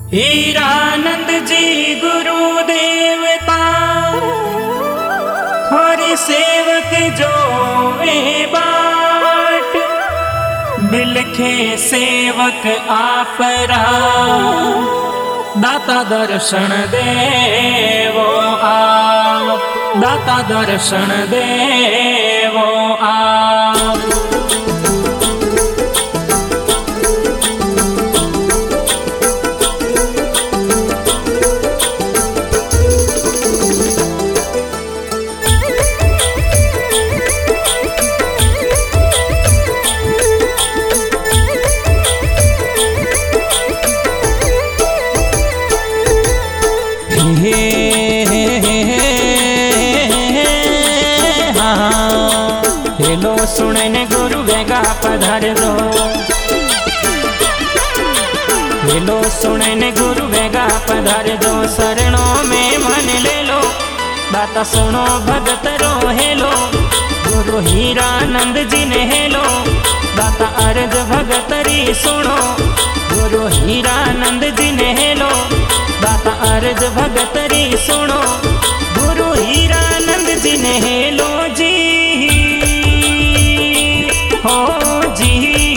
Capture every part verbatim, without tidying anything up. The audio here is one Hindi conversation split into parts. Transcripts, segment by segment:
हीरानंद जी गुरु देवता और सेवक जो वे बाट बिलखे सेवक आपरा दाता दर्शन देवो आप दाता दर्शन देवो आप। हेलो सुनने गुरु वेगा पधार दो, हेलो सुनने गुरु वेगा पधार दो, शरणों में मन ले लो दाता सुनो भगत रो हेलो। गुरु हीरानंद जी ने हेलो दाता अर्ज भगत री सुनो। गुरु हीरानंद जी ने हेलो दाता अर्ज भगत री सुनो। गुरु हीरानंद जी ने हेलो जी हो जी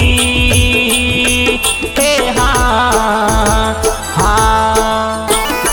हे हाँ हाँ।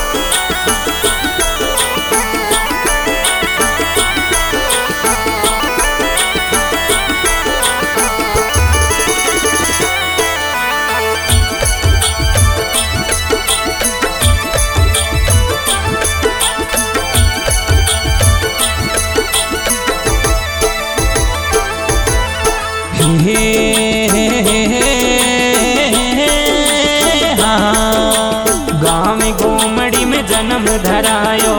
गाँव गोमड़ी में जन्म धरायो,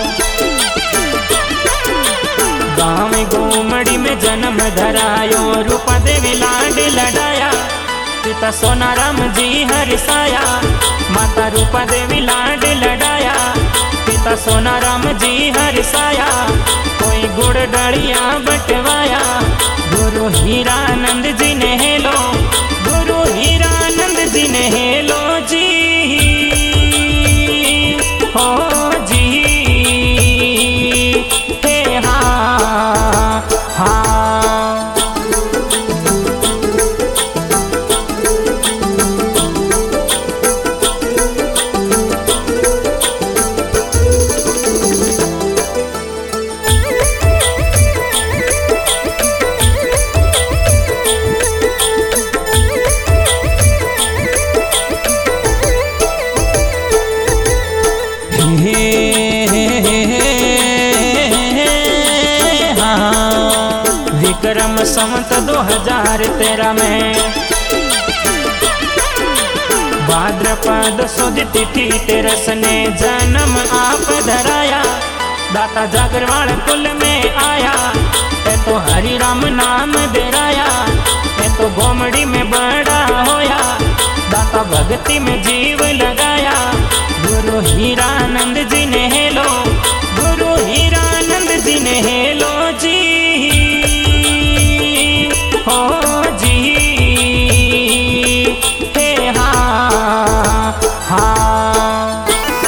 गाँव गोमड़ी में जन्म धरायो। रूपा देवी लाड लड़ाया पिता सोनाराम जी हरसाया। माता रूपा देवी लाड लड़ाया पिता सोनाराम जी हरसाया। कोई गुड़ डलिया बटवाया गुरु हीरानंद जी ने हेलो। गुरु हीरानंद जी ने हेलो जी हो जी हे हाँ हाँ। विक्रम संवत दो हजार तेरह में भाद्रपद सुद तिथि तेरस ने जन्म आप धराया। दाता जागरवाल कुल में आया ए तो हरि राम नाम देराया। ए तो गोमड़ी में बड़ा होया दाता भक्ति में जीव लगाया। गुरु हीरानंद जी ने हेलो। गुरु हीरानंद जी ने हेलो जी हो जी हे हाँ हाँ।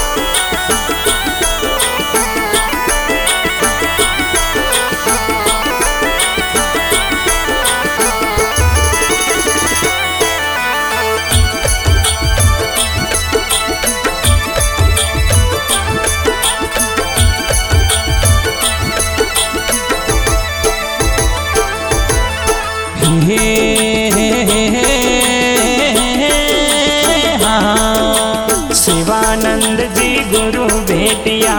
शिवानंद जी गुरु भेटिया,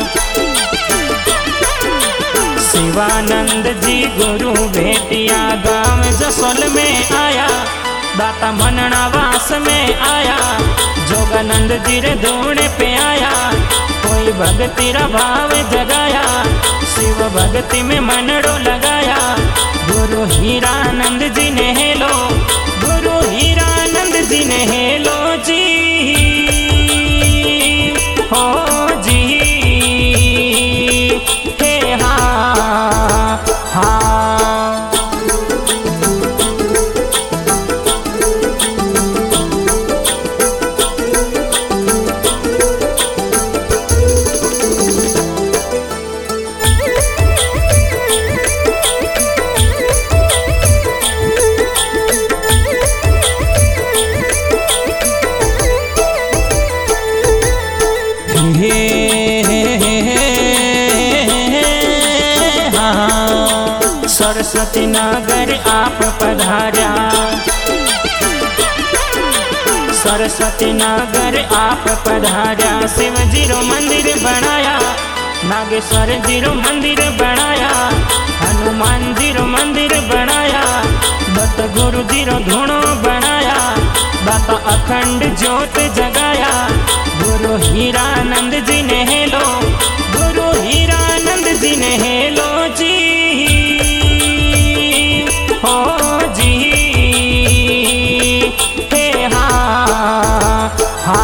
शिवानंद जी गुरु भेटिया। गाँव जसोल में आया दाता मनना वास में आया। जोगानंद जी रे धूणे पे आया कोई भक्ति रा भाव जगाया। शिव भक्ति में मनड़ो लगाया। गुरु हीरानंद जी ने हेलो। गुरु हीरानंद जी ने हेलो जी हो जी हे हाँ हाँ। सरस्वती नगर आप पधार्या, सरस्वती नगर आप पधार्या। शिव जी रो मंदिर बनाया, नागेश्वर जी रो मंदिर बनाया, हनुमान जी रो मंदिर बनाया, दत्त गुरु जी रो धूणो बनाया, दाता अखंड ज्योत जगाया। गुरु हीरानंद जी ने हेलो, गुरु हीरानंद जी ने हेलो जी, हो जी हे हा हा।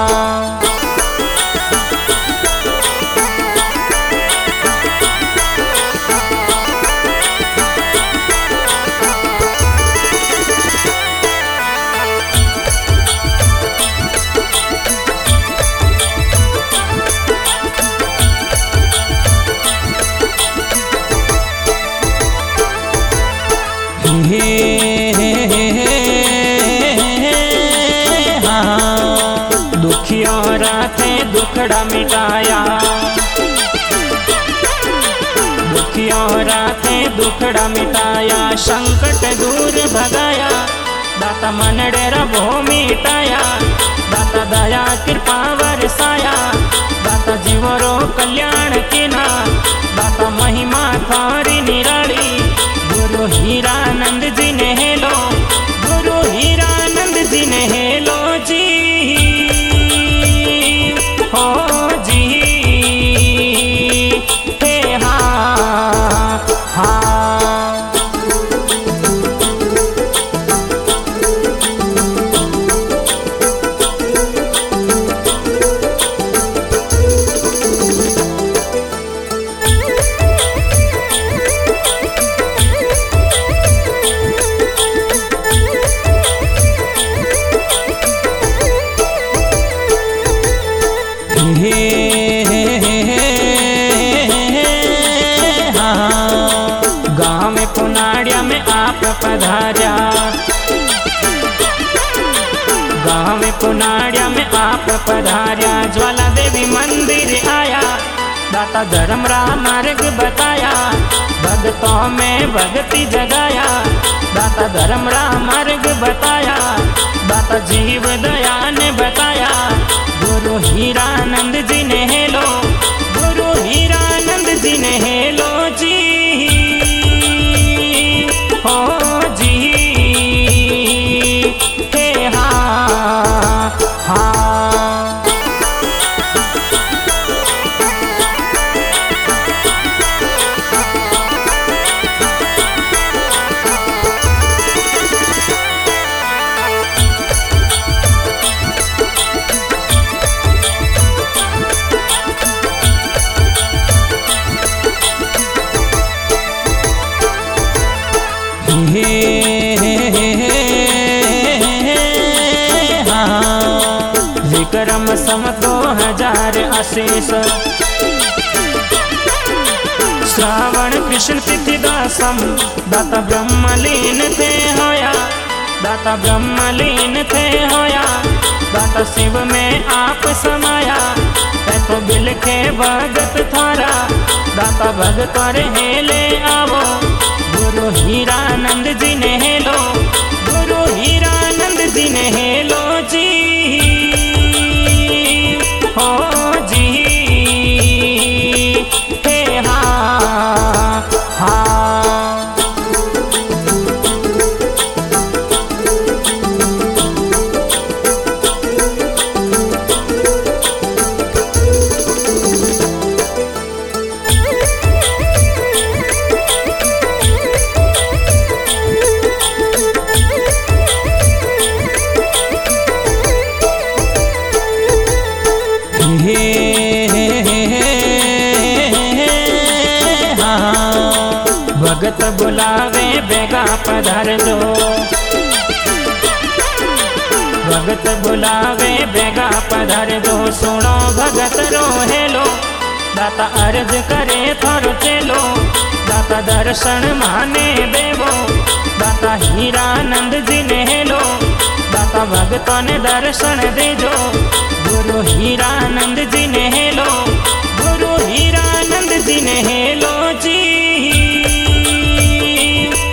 हे हाँ, दुखियों राते दुखड़ा मिटाया, दुखियों राते दुखड़ा मिटाया, संकट दूर भगाया, दाता मनडेरा भो मिटाया, दाता दया कृपा बरसाया, दाता जीवरो कल्याण किना, दाता महिमा थारी निराली। गुरु हीरानंद जी ने हेलो, गुरु हीरानंद जी ने हेलो जी, हो जी हे हा हा। गाँव में पुनाड़िया में आप पधार्या, गाँव में पुनाड़िया में आप पधार्या, ज्वाला देवी मंदिर आया, दाता धर्म राम मार्ग बताया, भक्तों में भक्ति जगाया, दाता धर्म राम मार्ग बताया, दाता जीव दया ने बताया। गुरु हीरानंद जी ने हेलो, गुरु हीरानंद जी ने हेलो जी, हो जी हे हा हा। विक्रम सम दो हजार आशीष, श्रावण कृष्ण तिथि दासम, दाता ब्रह्मलीन थे होया, दाता ब्रह्मलीन थे होया, दाता शिव में आप समाया, तो बिल के भगत थारा, दाता भगत हेले आवो। गुरु हीरानंद जी ने हेलो, गुरु हीरानंद जी ने हेलो जी, हो जी हे हा हा। भगत बुलावे बेगा पधार दो, भगत बुलावे बेगा पधार दो, सुनो भगत रो हेलो, दाता अर्ज करे थारो चेलो, दाता दर्शन माने देवो, दाता हीरानंद जी ने हेलो, दाता भगतों ने दर्शन देजो। गुरु हीरानंद जी ने हेलो, गुरु हीरानंद जी ने हेलो जी,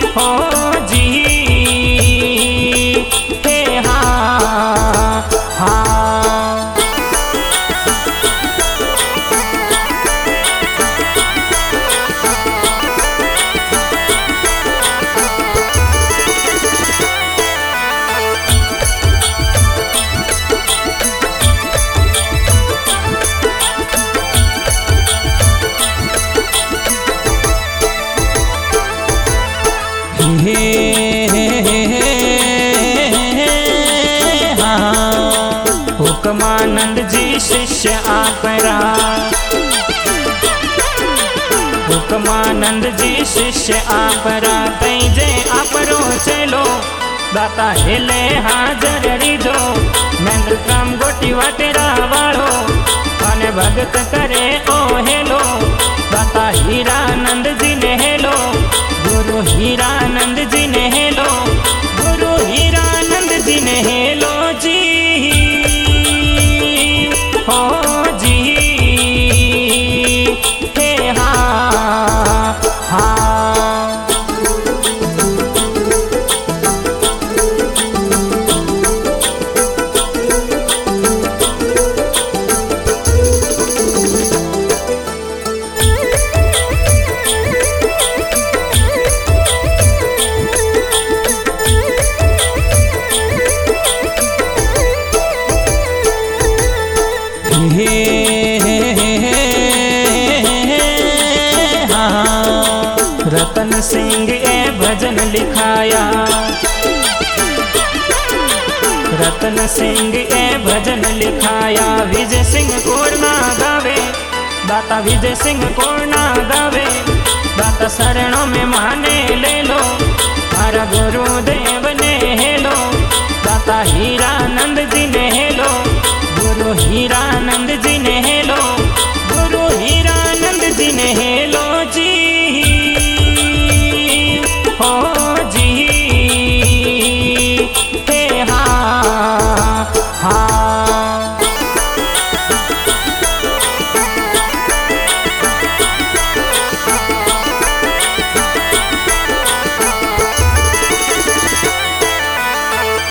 हुकमानंद जी शिष्य आपरा, हुकमानंद जी शिष्य आपरा। तई जे आपरो चेलो दाता हेले हाजर रीजो, महेंद्र काम गोटी वाटेरा वाळो अने भगत करे ओ हेलो। दाता हीरानंद जी ने हेलो, गुरु हीरानंद जी ने हेलो, गुरु हीरानंद जी ने हेलो जी हो जी हे हा हा। रतन सिंह ए भजन लिखाया, रतन सिंह ए भजन लिखाया। विजय सिंह कोरना गावे, दाता विजय सिंह कोरना गावे। दाता शरणों में माने ले लो, हमारा गुरुदेव ने हेलो। दाता हीरानंद जी ने हेलो, गुरु हीरानंद